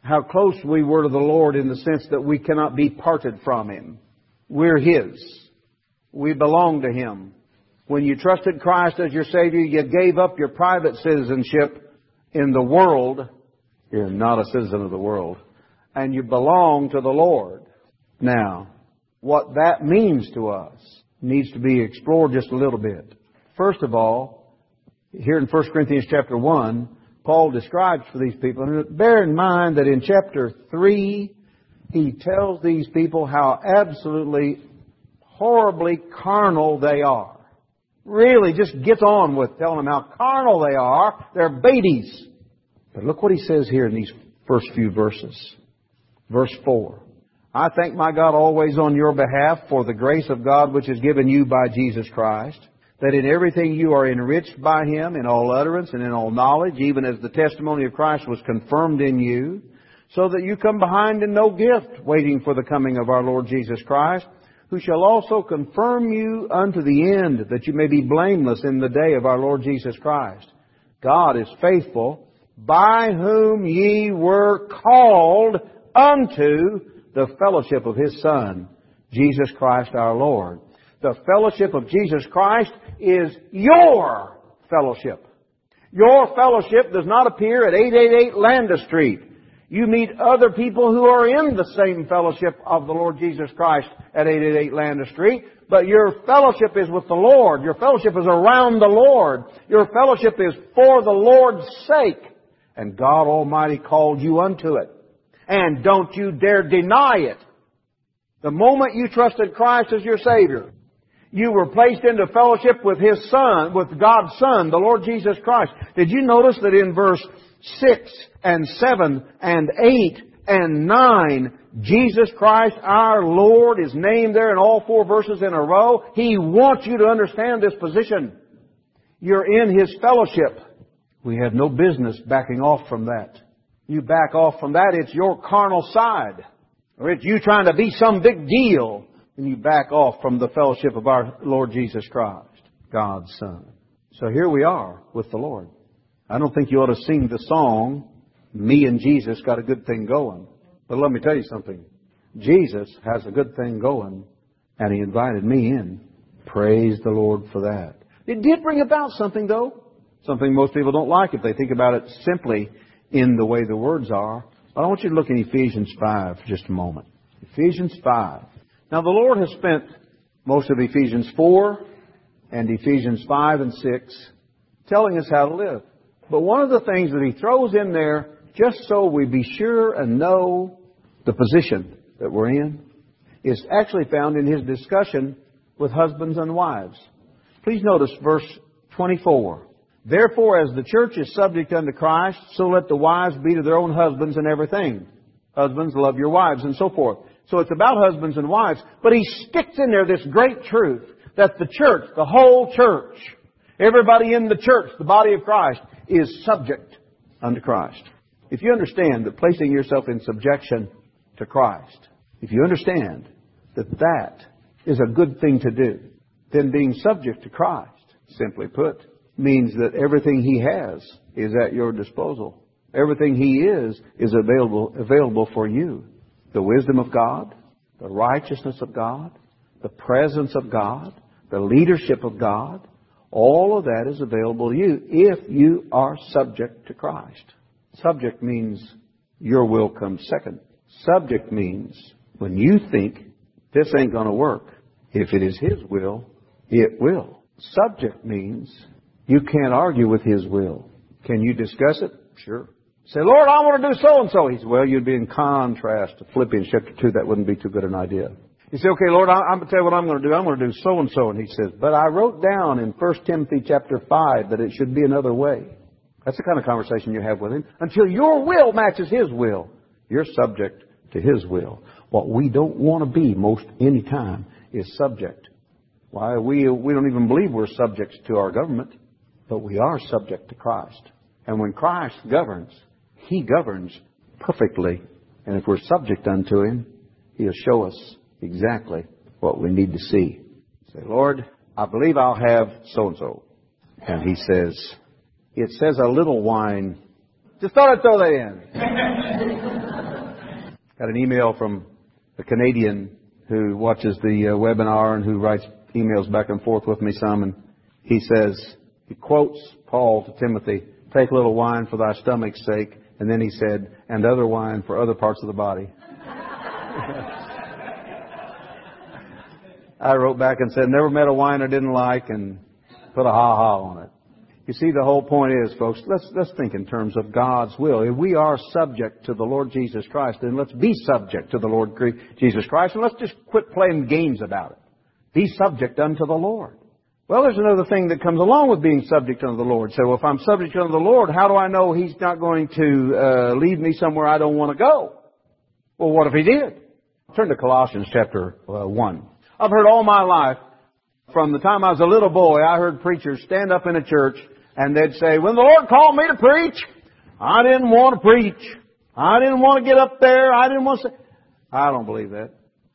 how close we were to the Lord in the sense that we cannot be parted from Him. We're His. We belong to Him. When you trusted Christ as your Savior, you gave up your private citizenship in the world. You're not a citizen of the world. And you belong to the Lord. Now, what that means to us needs to be explored just a little bit. First of all, here in 1 Corinthians chapter 1, Paul describes for these people, and bear in mind that in chapter 3, he tells these people how absolutely horribly carnal they are. Really just gets on with telling them how carnal they are. They're babies. But look what he says here in these first few verses. Verse 4. I thank my God always on your behalf for the grace of God which is given you by Jesus Christ, that in everything you are enriched by Him in all utterance and in all knowledge, even as the testimony of Christ was confirmed in you, so that you come behind in no gift, waiting for the coming of our Lord Jesus Christ, who shall also confirm you unto the end, that you may be blameless in the day of our Lord Jesus Christ. God is faithful, by whom ye were called unto the fellowship of His Son, Jesus Christ our Lord. The fellowship of Jesus Christ is your fellowship. Your fellowship does not appear at 888 Landis Street. You meet other people who are in the same fellowship of the Lord Jesus Christ at 888 Landis Street, but your fellowship is with the Lord. Your fellowship is around the Lord. Your fellowship is for the Lord's sake. And God Almighty called you unto it. And don't you dare deny it. The moment you trusted Christ as your Savior, you were placed into fellowship with His Son, with God's Son, the Lord Jesus Christ. Did you notice that in verse 6 and 7 and 8 and 9, Jesus Christ, our Lord, is named there in all 4 verses in a row? He wants you to understand this position. You're in His fellowship. We have no business backing off from that. You back off from that, it's your carnal side. Or it's you trying to be some big deal. And you back off from the fellowship of our Lord Jesus Christ, God's Son. So here we are with the Lord. I don't think you ought to sing the song, Me and Jesus Got a Good Thing Going. But let me tell you something. Jesus has a good thing going, and He invited me in. Praise the Lord for that. It did bring about something, though. Something most people don't like if they think about it simply in the way the words are. But I want you to look in Ephesians 5 for just a moment. Ephesians 5. Now the Lord has spent most of Ephesians 4 and Ephesians 5 and 6 telling us how to live. But one of the things that He throws in there, just so we be sure and know the position that we're in, is actually found in His discussion with husbands and wives. Please notice verse 24. Therefore, as the church is subject unto Christ, so let the wives be to their own husbands in everything. Husbands, love your wives, and so forth. So it's about husbands and wives. But He sticks in there this great truth that the church, the whole church, everybody in the church, the body of Christ, is subject unto Christ. If you understand that placing yourself in subjection to Christ, if you understand that that is a good thing to do, then being subject to Christ, simply put, means that everything He has is at your disposal. Everything He is available for you. The wisdom of God, the righteousness of God, the presence of God, the leadership of God, all of that is available to you if you are subject to Christ. Subject means your will comes second. Subject means when you think this ain't going to work, if it is His will, it will. Subject means you can't argue with His will. Can you discuss it? Sure. Say, Lord, I want to do so-and-so. He said, well, you'd be in contrast to Philippians chapter 2. That wouldn't be too good an idea. You say, okay, Lord, I'm going to tell you what I'm going to do. I'm going to do so-and-so. And He says, but I wrote down in 1 Timothy chapter 5 that it should be another way. That's the kind of conversation you have with Him. Until your will matches His will, you're subject to His will. What we don't want to be most any time is subject. Why, we don't even believe we're subjects to our government, but we are subject to Christ. And when Christ governs, He governs perfectly. And if we're subject unto Him, He'll show us exactly what we need to see. Say, Lord, I believe I'll have so-and-so. And He says, it says a little wine. Just thought I'd throw that in. Got an email from a Canadian who watches the webinar and who writes emails back and forth with me some. And he says, he quotes Paul to Timothy, take a little wine for thy stomach's sake. And then he said, and other wine for other parts of the body. I wrote back and said, never met a wine I didn't like, and put a ha-ha on it. You see, the whole point is, folks, let's think in terms of God's will. If we are subject to the Lord Jesus Christ, then let's be subject to the Lord Jesus Christ, and let's just quit playing games about it. Be subject unto the Lord. Well, there's another thing that comes along with being subject unto the Lord. So if I'm subject unto the Lord, how do I know He's not going to lead me somewhere I don't want to go? Well, what if He did? Turn to Colossians chapter 1. I've heard all my life, from the time I was a little boy, I heard preachers stand up in a church and they'd say, when the Lord called me to preach, I didn't want to preach. I didn't want to get up there. I didn't want to say... I don't believe that.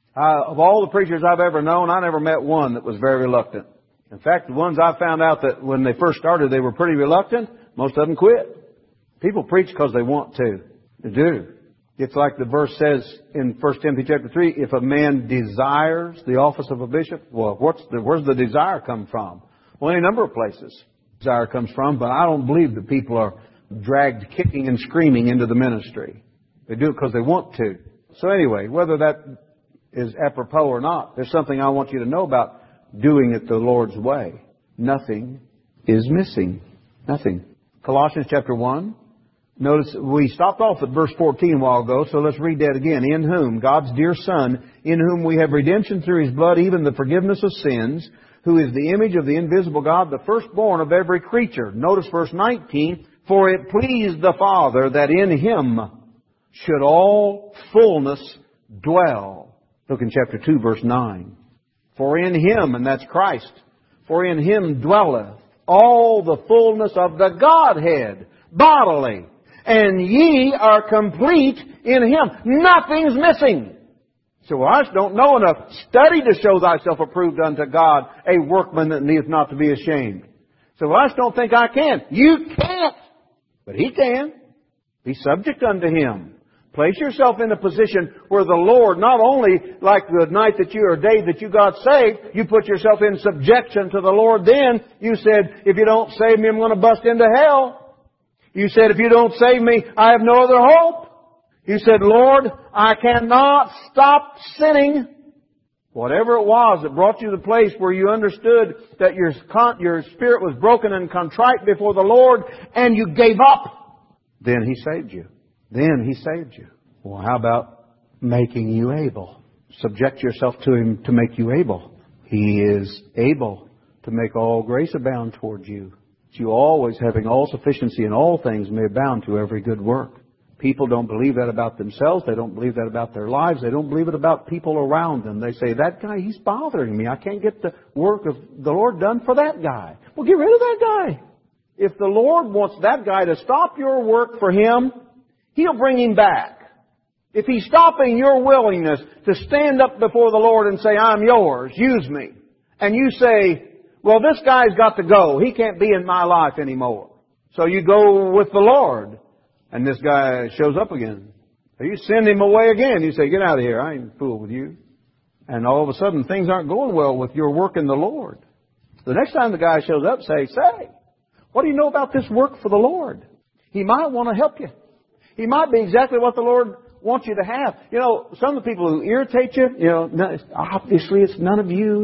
Of all the preachers I've ever known, I never met one that was very reluctant. In fact, the ones I found out that when they first started, they were pretty reluctant. Most of them quit. People preach because they want to. They do. It's like the verse says in 1 Timothy chapter 3, if a man desires the office of a bishop, well, where's the desire come from? Well, any number of places desire comes from, but I don't believe that people are dragged kicking and screaming into the ministry. They do it because they want to. So anyway, whether that is apropos or not, there's something I want you to know about doing it the Lord's way. Nothing is missing. Nothing. Colossians chapter 1. Notice we stopped off at verse 14 a while ago, so let's read that again. In whom, God's dear Son, in whom we have redemption through His blood, even the forgiveness of sins, who is the image of the invisible God, the firstborn of every creature. Notice verse 19, for it pleased the Father that in Him should all fullness dwell. Look in chapter 2, verse 9. For in Him, and that's Christ, for in Him dwelleth all the fullness of the Godhead, bodily. And ye are complete in Him. Nothing's missing. So I just don't know enough. Study to show thyself approved unto God, a workman that needeth not to be ashamed. So I just don't think I can. You can't. But He can. Be subject unto Him. Place yourself in a position where the Lord, not only like the night that you or day that you got saved, you put yourself in subjection to the Lord then. You said, if you don't save me, I'm going to bust into hell. You said, if you don't save me, I have no other hope. You said, Lord, I cannot stop sinning. Whatever it was that brought you to the place where you understood that your spirit was broken and contrite before the Lord and you gave up, then He saved you. Then He saved you. Well, how about making you able? Subject yourself to Him to make you able. He is able to make all grace abound towards you. You always, having all sufficiency in all things, may abound to every good work. People don't believe that about themselves. They don't believe that about their lives. They don't believe it about people around them. They say, that guy, he's bothering me. I can't get the work of the Lord done for that guy. Well, get rid of that guy. If the Lord wants that guy to stop your work for Him, He'll bring him back. If He's stopping your willingness to stand up before the Lord and say, I'm yours, use me, and you say, well, this guy's got to go. He can't be in my life anymore. So you go with the Lord, and this guy shows up again. So you send him away again. You say, get out of here. I ain't fooling with you. And all of a sudden, things aren't going well with your work in the Lord. The next time the guy shows up, say, what do you know about this work for the Lord? He might want to help you. He might be exactly what the Lord wants you to have. You know, some of the people who irritate you, obviously it's none of you.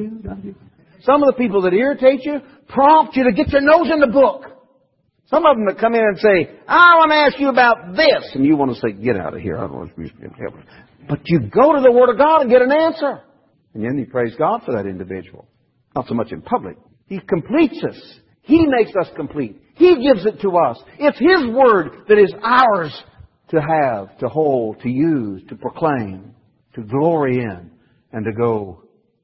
Some of the people that irritate you prompt you to get your nose in the book. Some of them that come in and say, I want to ask you about this. And you want to say, get out of here. I don't want to be help. But you go to the Word of God and get an answer. And then you praise God for that individual. Not so much in public. He completes us. He makes us complete. He gives it to us. It's His Word that is ours to have, to hold, to use, to proclaim, to glory in, and to go,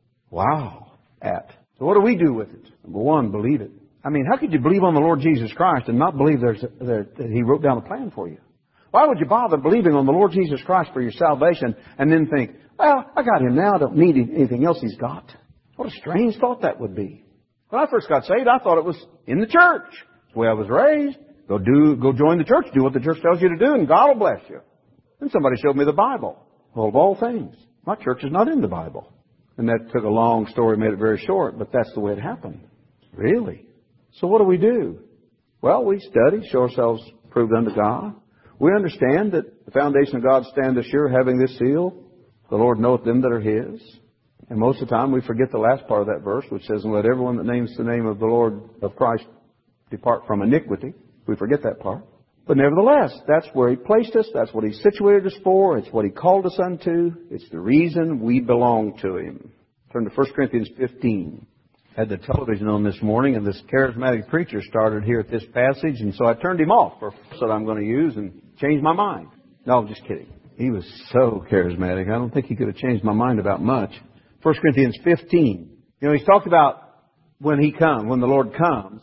wow, at. So what do we do with it? Number one, believe it. I mean, how could you believe on the Lord Jesus Christ and not believe that He wrote down a plan for you? Why would you bother believing on the Lord Jesus Christ for your salvation and then think, well, I got Him now, I don't need anything else He's got? What a strange thought that would be. When I first got saved, I thought it was in the church. That's the way I was raised. Go join the church. Do what the church tells you to do, and God will bless you. Then somebody showed me the Bible. Well, of all things, my church is not in the Bible. And that took a long story, made it very short, but that's the way it happened. Really? So what do? Well, we study, show ourselves proved unto God. We understand that the foundation of God standeth sure, having this seal, the Lord knoweth them that are His. And most of the time we forget the last part of that verse, which says, and let everyone that names the name of the Lord of Christ depart from iniquity. We forget that part. But nevertheless, that's where He placed us. That's what He situated us for. It's what He called us unto. It's the reason we belong to Him. Turn to 1 Corinthians 15. Had the television on this morning, and this charismatic preacher started here at this passage, and so I turned him off for what I'm going to use and changed my mind. No, I'm just kidding. He was so charismatic. I don't think he could have changed my mind about much. 1 Corinthians 15. You know, he's talked about when the Lord comes,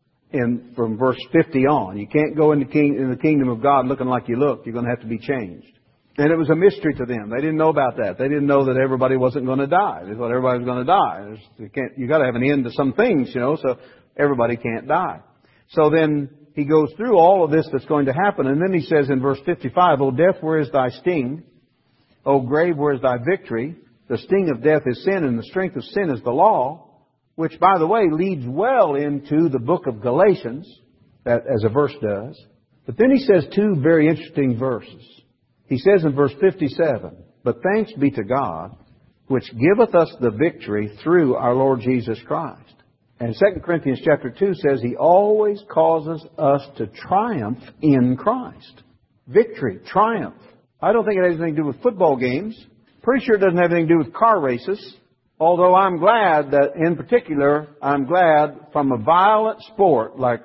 from verse 50 on. You can't go in the kingdom of God looking like you look. You're going to have to be changed. And it was a mystery to them. They didn't know about that. They didn't know that everybody wasn't going to die. They thought everybody was going to die. You got to have an end to some things, so everybody can't die. So then he goes through all of this that's going to happen, and then he says in verse 55, O death, where is thy sting? O grave, where is thy victory? The sting of death is sin, and the strength of sin is the law, which, by the way, leads well into the book of Galatians, that as a verse does. But then he says two very interesting verses. He says in verse 57, But thanks be to God, which giveth us the victory through our Lord Jesus Christ. And 2 Corinthians chapter 2 says He always causes us to triumph in Christ. Victory, triumph. I don't think it has anything to do with football games. Pretty sure it doesn't have anything to do with car races. Although I'm glad that, in particular, from a violent sport like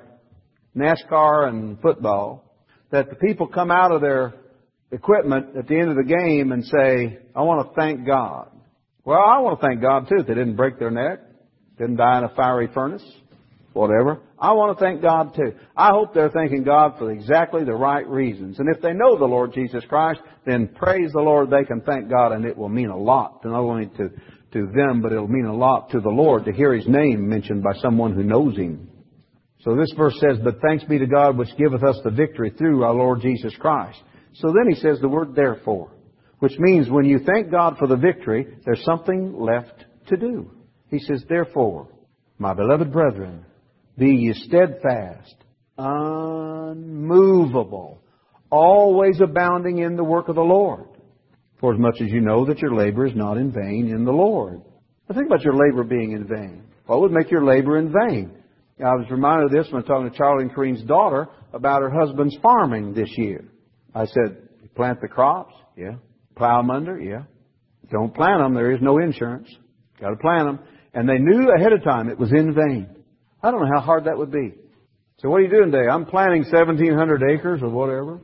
NASCAR and football, that the people come out of their equipment at the end of the game and say, I want to thank God. Well, I want to thank God too. They didn't break their neck, didn't die in a fiery furnace, whatever. I want to thank God too. I hope they're thanking God for exactly the right reasons. And if they know the Lord Jesus Christ, then praise the Lord, they can thank God, and it will mean a lot, not only to them, but it'll mean a lot to the Lord to hear His name mentioned by someone who knows Him. So this verse says, But thanks be to God which giveth us the victory through our Lord Jesus Christ. So then he says the word therefore, which means when you thank God for the victory, there's something left to do. He says, Therefore, my beloved brethren, be ye steadfast, unmovable, always abounding in the work of the Lord. For as much as you know that your labor is not in vain in the Lord. Now think about your labor being in vain. What would make your labor in vain? I was reminded of this when talking to Charlie and Kareen's daughter about her husband's farming this year. I said, you plant the crops? Yeah. Plow them under? Yeah. Don't plant them. There is no insurance. Got to plant them. And they knew ahead of time it was in vain. I don't know how hard that would be. So what are you doing today? I'm planting 1,700 acres or whatever.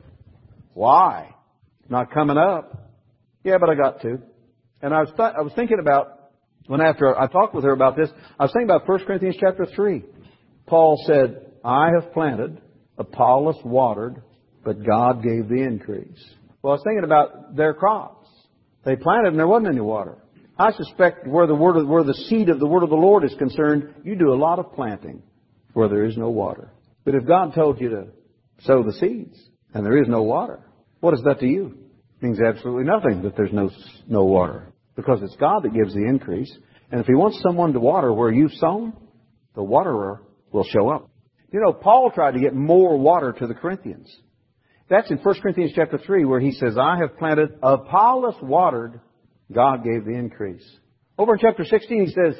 Why? Not coming up. Yeah, but I got to. And I was thinking about, after I talked with her about this, I was thinking about 1 Corinthians chapter 3. Paul said, I have planted, Apollos watered, but God gave the increase. Well, I was thinking about their crops. They planted and there wasn't any water. I suspect where the seed of the word of the Lord is concerned, you do a lot of planting where there is no water. But if God told you to sow the seeds and there is no water, what is that to you? It means absolutely nothing that there's no water. Because it's God that gives the increase. And if He wants someone to water where you've sown, the waterer will show up. You know, Paul tried to get more water to the Corinthians. That's in 1 Corinthians chapter 3 where he says, I have planted, Apollos watered, God gave the increase. Over in chapter 16 he says,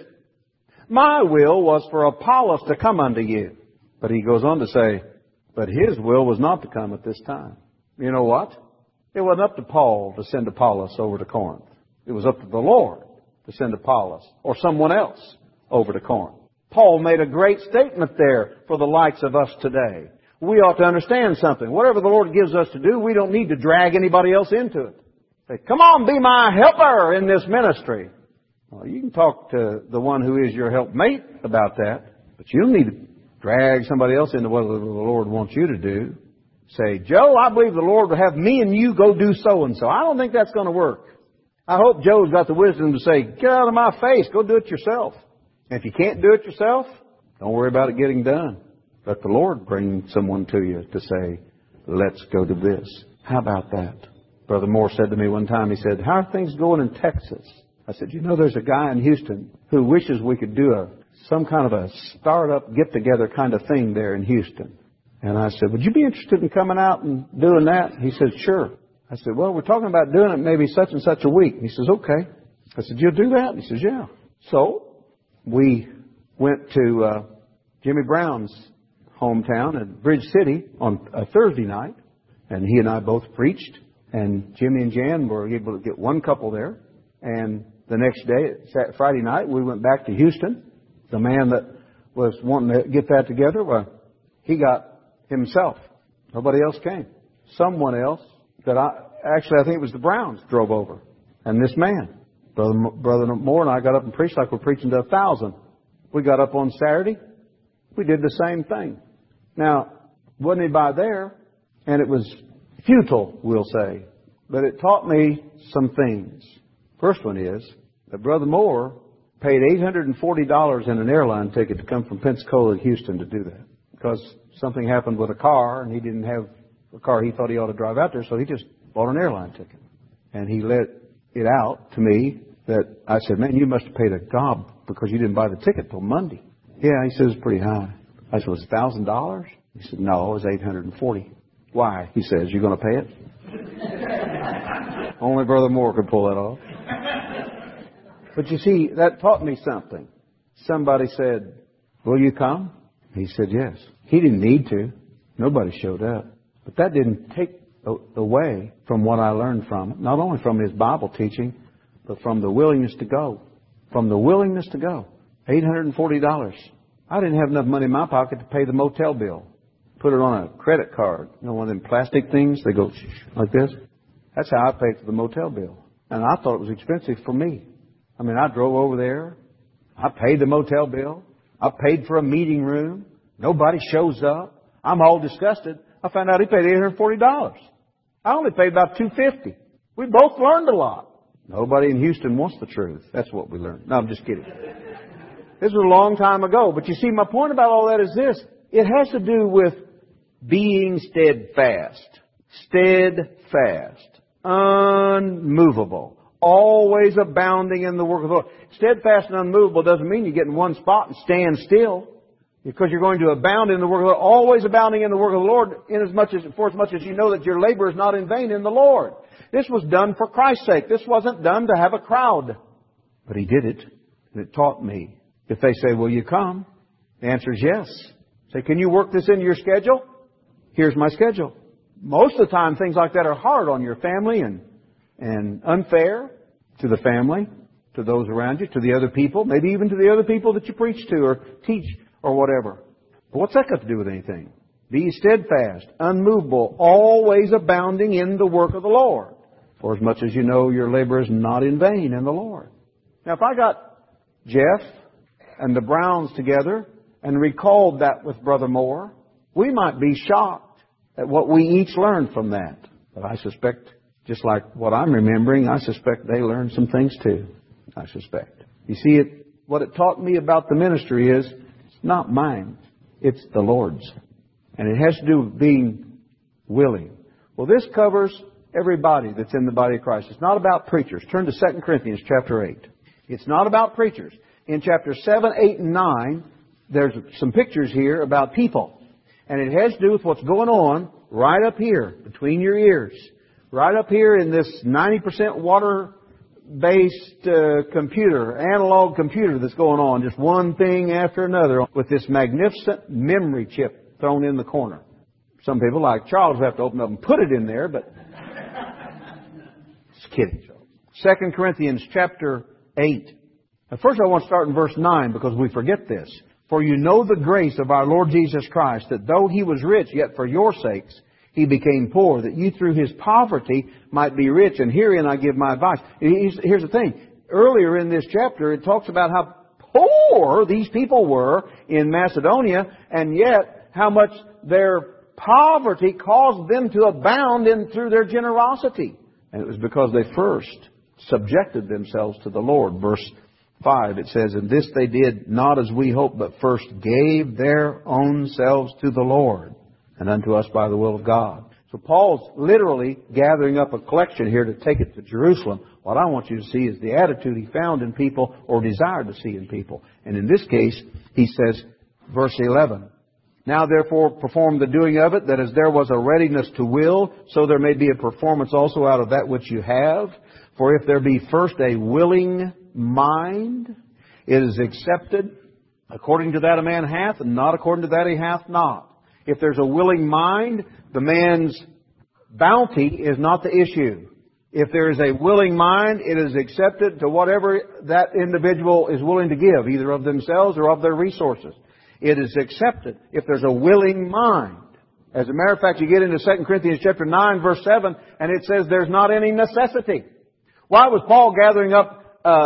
my will was for Apollos to come unto you. But he goes on to say, but his will was not to come at this time. You know what? It wasn't up to Paul to send Apollos over to Corinth. It was up to the Lord to send Apollos or someone else over to Corinth. Paul made a great statement there for the likes of us today. We ought to understand something. Whatever the Lord gives us to do, we don't need to drag anybody else into it. Say, come on, be my helper in this ministry. Well, you can talk to the one who is your helpmate about that, but you don't need to drag somebody else into what the Lord wants you to do. Say, Joe, I believe the Lord will have me and you go do so-and-so. I don't think that's going to work. I hope Joe's got the wisdom to say, get out of my face, go do it yourself. And if you can't do it yourself, don't worry about it getting done. Let the Lord bring someone to you to say, let's go to this. How about that? Brother Moore said to me one time, he said, how are things going in Texas? I said, you know, there's a guy in Houston who wishes we could do some kind of a start-up, get-together kind of thing there in Houston. And I said, would you be interested in coming out and doing that? He said, sure. I said, well, we're talking about doing it maybe such and such a week. He says, okay. I said, you'll do that? He says, yeah. So we went to Jimmy Brown's hometown at Bridge City on a Thursday night. And he and I both preached. And Jimmy and Jan were able to get one couple there. And the next day, Friday night, we went back to Houston. The man that was wanting to get that together, well, he got himself. Nobody else came. Someone else that I think it was the Browns drove over. And this man, Brother Moore and I got up and preached like we're preaching to 1,000. We got up on Saturday. We did the same thing. Now, wasn't anybody there, and it was futile, we'll say. But it taught me some things. First one is that Brother Moore paid $840 in an airline ticket to come from Pensacola to Houston to do that. Because something happened with a car, and he didn't have a car he thought he ought to drive out there, so he just bought an airline ticket. And he let it out to me that I said, man, you must have paid a gob because you didn't buy the ticket till Monday. Yeah, he says it's pretty high. I said, was it $1,000? He said, no, it was $840. Why? He says, you're going to pay it? Only Brother Moore could pull that off. But you see, that taught me something. Somebody said, will you come? He said, yes. He didn't need to. Nobody showed up. But that didn't take away from what I learned from it. Not only from his Bible teaching, but from the willingness to go. From the willingness to go. $840. I didn't have enough money in my pocket to pay the motel bill. Put it on a credit card. You know, one of them plastic things? They go like this. That's how I paid for the motel bill. And I thought it was expensive for me. I mean, I drove over there. I paid the motel bill. I paid for a meeting room. Nobody shows up. I'm all disgusted. I found out he paid $840. I only paid about $250. We both learned a lot. Nobody in Houston wants the truth. That's what we learned. No, I'm just kidding. This was a long time ago. But you see, my point about all that is this. It has to do with being steadfast. Steadfast. Unmovable. Always abounding in the work of the Lord. Steadfast and unmovable doesn't mean you get in one spot and stand still. Because you're going to abound in the work of the Lord. Always abounding in the work of the Lord, for as much as you know that your labor is not in vain in the Lord. This was done for Christ's sake. This wasn't done to have a crowd. But He did it. And it taught me. If they say, will you come? The answer is yes. Say, can you work this into your schedule? Here's my schedule. Most of the time, things like that are hard on your family and unfair to the family, to those around you, to the other people, maybe even to the other people that you preach to or teach or whatever. But what's that got to do with anything? Be steadfast, unmovable, always abounding in the work of the Lord. For as much as you know your labor is not in vain in the Lord. Now, if I got Jeff and the Browns together and recalled that with Brother Moore, we might be shocked at what we each learned from that. But I suspect, just like what I'm remembering, I suspect they learned some things too. I suspect. You see, what it taught me about the ministry is, it's not mine. It's the Lord's. And it has to do with being willing. Well, this covers everybody that's in the body of Christ. It's not about preachers. Turn to 2 Corinthians chapter 8. It's not about preachers. In chapter 7, 8, and 9, there's some pictures here about people. And it has to do with what's going on right up here, between your ears. Right up here in this 90% water-based computer, analog computer that's going on. Just one thing after another with this magnificent memory chip thrown in the corner. Some people, like Charles, have to open up and put it in there, but... Just kidding. 2 Corinthians chapter 8. Now, first I want to start in verse 9 because we forget this. For you know the grace of our Lord Jesus Christ, that though He was rich, yet for your sakes He became poor, that you through His poverty might be rich. And herein I give my advice. Here's the thing. Earlier in this chapter, it talks about how poor these people were in Macedonia, and yet how much their poverty caused them to abound through their generosity. And it was because they first subjected themselves to the Lord. Verse 5, it says, "And this they did not as we hoped, but first gave their own selves to the Lord, and unto us by the will of God." So Paul's literally gathering up a collection here to take it to Jerusalem. What I want you to see is the attitude he found in people, or desired to see in people. And in this case, he says, verse 11, "Now therefore perform the doing of it, that as there was a readiness to will, so there may be a performance also out of that which you have. For if there be first a willing mind, it is accepted according to that a man hath, and not according to that he hath not." If there's a willing mind, the man's bounty is not the issue. If there is a willing mind, it is accepted to whatever that individual is willing to give, either of themselves or of their resources. It is accepted if there's a willing mind. As a matter of fact, you get into 2 Corinthians chapter 9, verse 7, and it says there's not any necessity. Why was Paul gathering up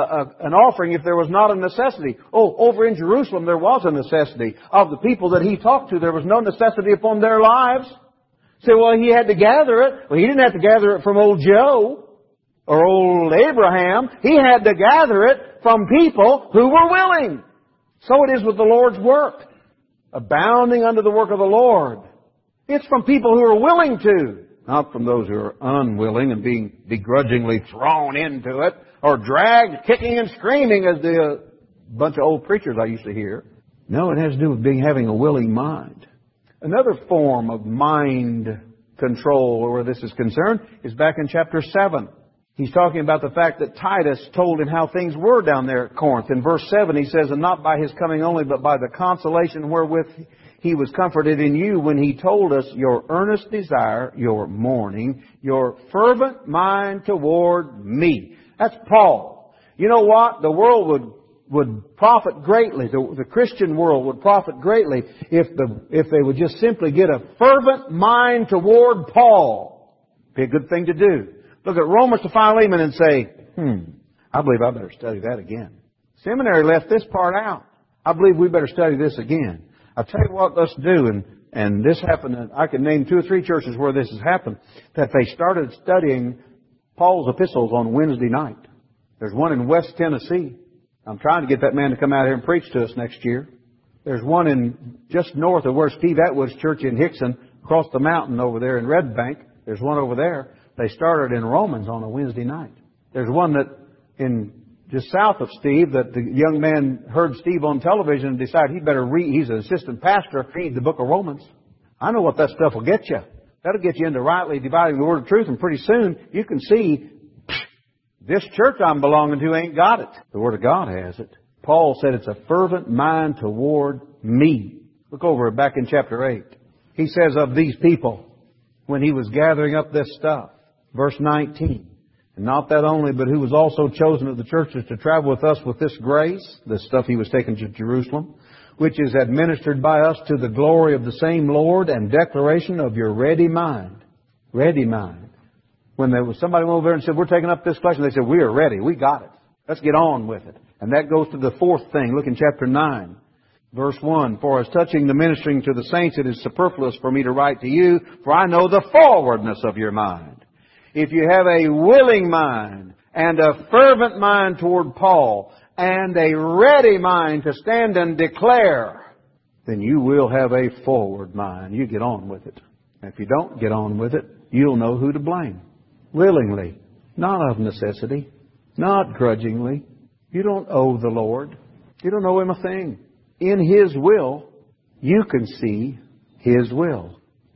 an offering if there was not a necessity? Oh, over in Jerusalem there was a necessity. Of the people that he talked to, there was no necessity upon their lives. Say, well, he had to gather it. Well, he didn't have to gather it from old Joe or old Abraham. He had to gather it from people who were willing. So it is with the Lord's work. Abounding unto the work of the Lord. It's from people who are willing to. Not from those who are unwilling and being begrudgingly thrown into it, or dragged kicking and screaming as the bunch of old preachers I used to hear. No, it has to do with having a willing mind. Another form of mind control where this is concerned is back in chapter 7. He's talking about the fact that Titus told him how things were down there at Corinth. In verse 7 he says, "And not by his coming only, but by the consolation wherewith he was comforted in you, when he told us your earnest desire, your mourning, your fervent mind toward me." That's Paul. You know what? The world would profit greatly. The Christian world would profit greatly if they would just simply get a fervent mind toward Paul. Be a good thing to do. Look at Romans to Philemon and say, I believe I better study that again. Seminary left this part out. I believe we better study this again. I'll tell you what, let's do, and this happened, and I can name 2 or 3 churches where this has happened, that they started studying Paul's epistles on Wednesday night. There's one in West Tennessee. I'm trying to get that man to come out here and preach to us next year. There's one in just north of where Steve Atwood's church in Hickson, across the mountain over there in Red Bank. There's one over there. They started in Romans on a Wednesday night. There's one that in just south of Steve, that the young man heard Steve on television and decided he better read. He's an assistant pastor. Read the book of Romans. I know what that stuff will get you. That'll get you into rightly dividing the word of truth, and pretty soon you can see this church I'm belonging to ain't got it. The Word of God has it. Paul said it's a fervent mind toward me. Look over back in chapter 8. He says of these people, when he was gathering up this stuff, verse 19, "And not that only, but who was also chosen of the churches to travel with us with this grace," the stuff he was taking to Jerusalem, "which is administered by us to the glory of the same Lord and declaration of your ready mind." Ready mind. When there was somebody went over there and said, "We're taking up this collection," they said, "We are ready. We got it. Let's get on with it." And that goes to the 4th thing. Look in chapter 9, verse 1. "For as touching the ministering to the saints, it is superfluous for me to write to you, for I know the forwardness of your mind." If you have a willing mind and a fervent mind toward Paul and a ready mind to stand and declare, then you will have a forward mind. You get on with it. And if you don't get on with it, you'll know who to blame. Willingly, not of necessity, not grudgingly. You don't owe the Lord. You don't owe Him a thing. In His will, you can see His will.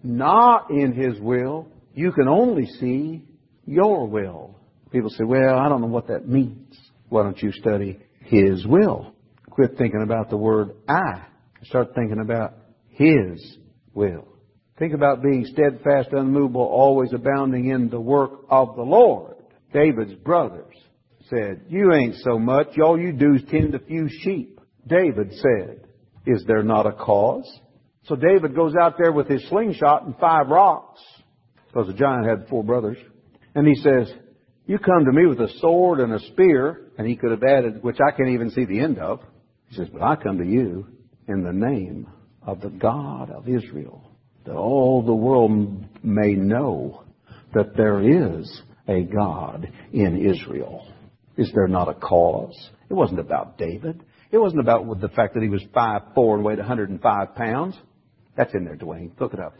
Not in His will, you can only see your will. People say, "Well, I don't know what that means." Why don't you study His will? Quit thinking about the word I. Start thinking about His will. Think about being steadfast, unmovable, always abounding in the work of the Lord. David's brothers said, "You ain't so much. All you do is tend a few sheep." David said, "Is there not a cause?" So David goes out there with his slingshot and 5 rocks, because the giant had 4 brothers. And he says, "You come to me with a sword and a spear," and he could have added, which I can't even see the end of. He says, "But I come to you in the name of the God of Israel, that all the world may know that there is a God in Israel." Is there not a cause? It wasn't about David. It wasn't about the fact that he was 5'4" and weighed 105 pounds. That's in there, Dwayne. Look it up.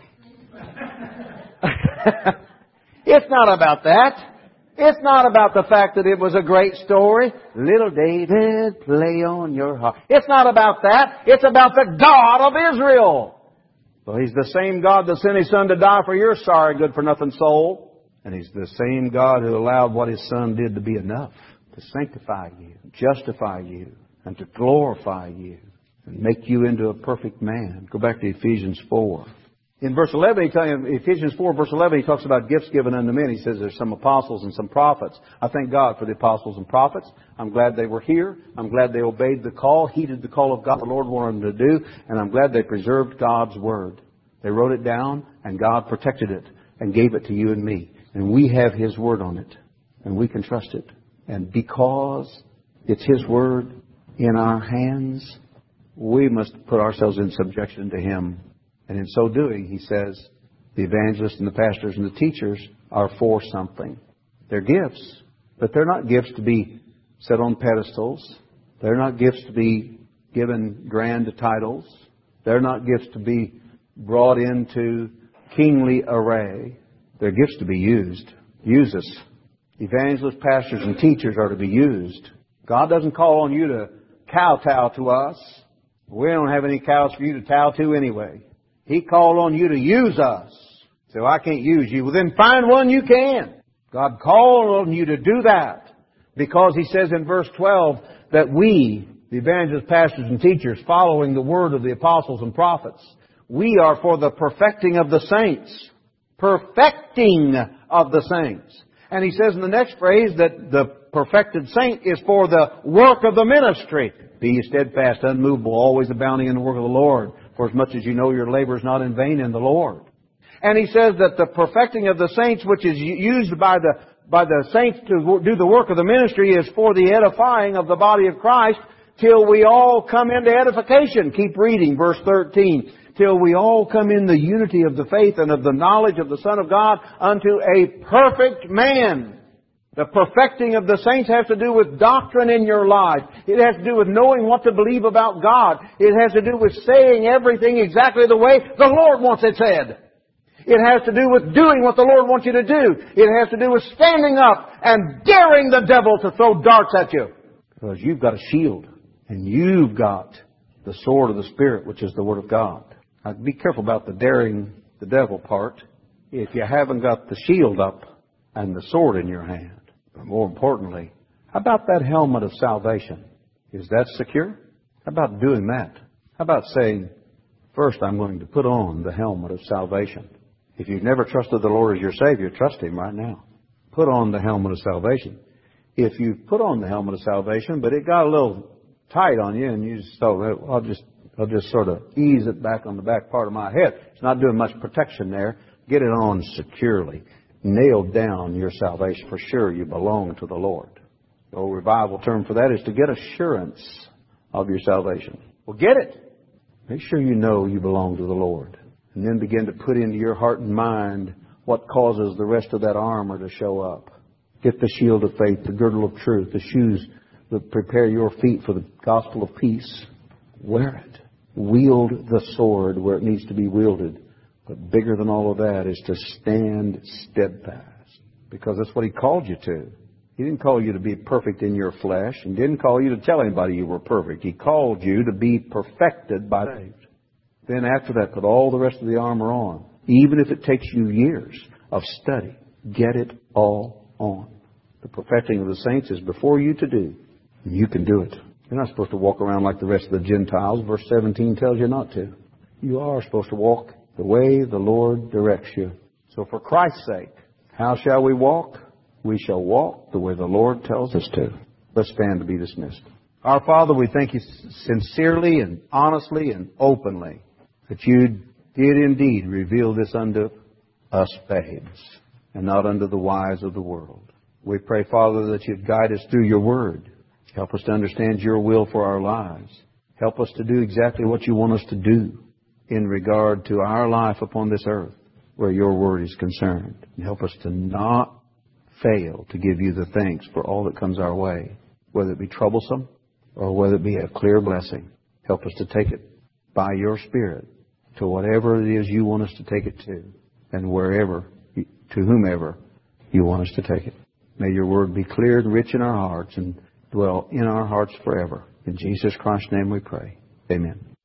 It's not about that. It's not about the fact that it was a great story. Little David, play on your harp. It's not about that. It's about the God of Israel. Well, He's the same God that sent His Son to die for your sorry, good-for-nothing soul. And He's the same God who allowed what His Son did to be enough to sanctify you, justify you, and to glorify you, and make you into a perfect man. Go back to Ephesians 4. In verse 11, Ephesians 4, verse 11, he talks about gifts given unto men. He says there's some apostles and some prophets. I thank God for the apostles and prophets. I'm glad they were here. I'm glad they obeyed the call, heeded the call of God the Lord wanted them to do, and I'm glad they preserved God's Word. They wrote it down, and God protected it and gave it to you and me. And we have His Word on it, and we can trust it. And because it's His Word in our hands, we must put ourselves in subjection to Him. And in so doing, he says, the evangelists and the pastors and the teachers are for something. They're gifts, but they're not gifts to be set on pedestals. They're not gifts to be given grand titles. They're not gifts to be brought into kingly array. They're gifts to be used. Use us. Evangelists, pastors, and teachers are to be used. God doesn't call on you to kowtow to us. We don't have any cows for you to tow to anyway. He called on you to use us. So I can't use you. Well, then find one you can. God called on you to do that. Because He says in verse 12 that we, the evangelists, pastors, and teachers, following the word of the apostles and prophets, we are for the perfecting of the saints. Perfecting of the saints. And He says in the next phrase that the perfected saint is for the work of the ministry. Be ye steadfast, unmovable, always abounding in the work of the Lord. For as much as you know your labor is not in vain in the Lord. And He says that the perfecting of the saints, which is used by the saints to do the work of the ministry, is for the edifying of the body of Christ till we all come into edification. Keep reading, verse 13. Till we all come in the unity of the faith and of the knowledge of the Son of God unto a perfect man. The perfecting of the saints has to do with doctrine in your life. It has to do with knowing what to believe about God. It has to do with saying everything exactly the way the Lord wants it said. It has to do with doing what the Lord wants you to do. It has to do with standing up and daring the devil to throw darts at you. Because you've got a shield. And you've got the sword of the Spirit, which is the Word of God. Now, be careful about the daring the devil part. If you haven't got the shield up and the sword in your hand. But more importantly, how about that helmet of salvation? Is that secure? How about doing that? How about saying, first I'm going to put on the helmet of salvation. If you've never trusted the Lord as your Savior, trust Him right now. Put on the helmet of salvation. If you've put on the helmet of salvation, but it got a little tight on you and you just thought, I'll just sort of ease it back on the back part of my head. It's not doing much protection there. Get it on securely. Nail down your salvation. For sure you belong to the Lord. The old revival term for that is to get assurance of your salvation. Well, get it. Make sure you know you belong to the Lord. And then begin to put into your heart and mind what causes the rest of that armor to show up. Get the shield of faith, the girdle of truth, the shoes that prepare your feet for the gospel of peace. Wear it. Wield the sword where it needs to be wielded. But bigger than all of that is to stand steadfast. Because that's what He called you to. He didn't call you to be perfect in your flesh. And didn't call you to tell anybody you were perfect. He called you to be perfected by faith. Then after that, put all the rest of the armor on. Even if it takes you years of study, get it all on. The perfecting of the saints is before you to do. And you can do it. You're not supposed to walk around like the rest of the Gentiles. Verse 17 tells you not to. You are supposed to walk the way the Lord directs you. So for Christ's sake, how shall we walk? We shall walk the way the Lord tells us to. Let's stand to be dismissed. Our Father, we thank You sincerely and honestly and openly that You did indeed reveal this unto us babes and not unto the wise of the world. We pray, Father, that You'd guide us through Your Word. Help us to understand Your will for our lives. Help us to do exactly what You want us to do in regard to our life upon this earth where Your Word is concerned. And help us to not fail to give you the thanks for all that comes our way, whether it be troublesome or whether it be a clear blessing. Help us to take it by your Spirit to whatever it is you want us to take it to, and wherever, to whomever you want us to take it. May your word be clear and rich in our hearts and dwell in our hearts forever. In Jesus Christ's name we pray. Amen.